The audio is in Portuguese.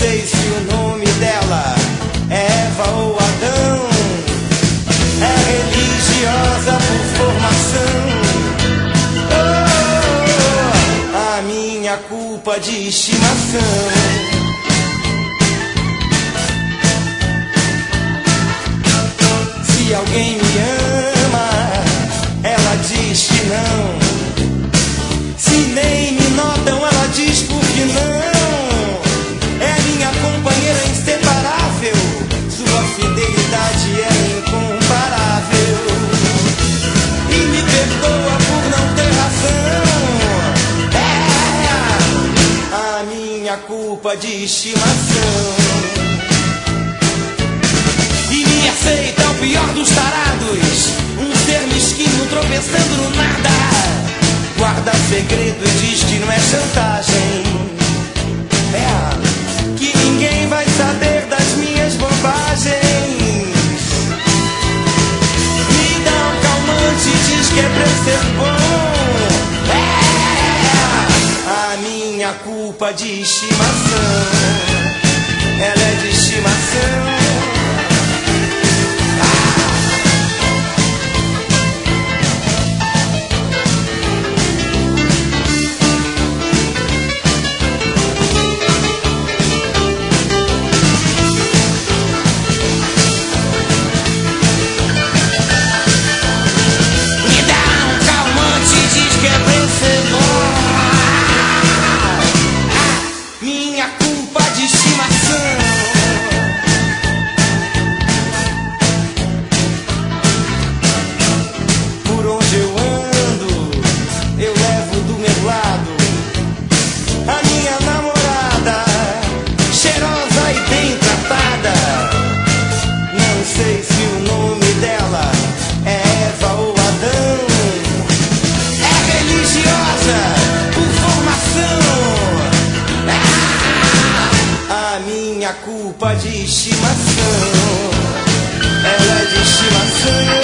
sei se o nome dela é Eva ou Adão. É religiosa por formação. Oh, a minha culpa de estimação. Se alguém me ama, ela diz que não. Se nem me notam, ela diz por que não. É minha companheira inseparável, sua fidelidade é incomparável. E me perdoa por não ter razão. É a minha culpa de estimação. E me aceita o pior dos tarados, um ser mesquinho tropeçando no nada. Guarda segredo e diz que não é chantagem. É, que ninguém vai saber das minhas bobagens. Me dá um calmante e diz que é pra eu ser bom. É a minha culpa de estimação. Ela é de estimação. Culpa de estimação. Ela é de estimação.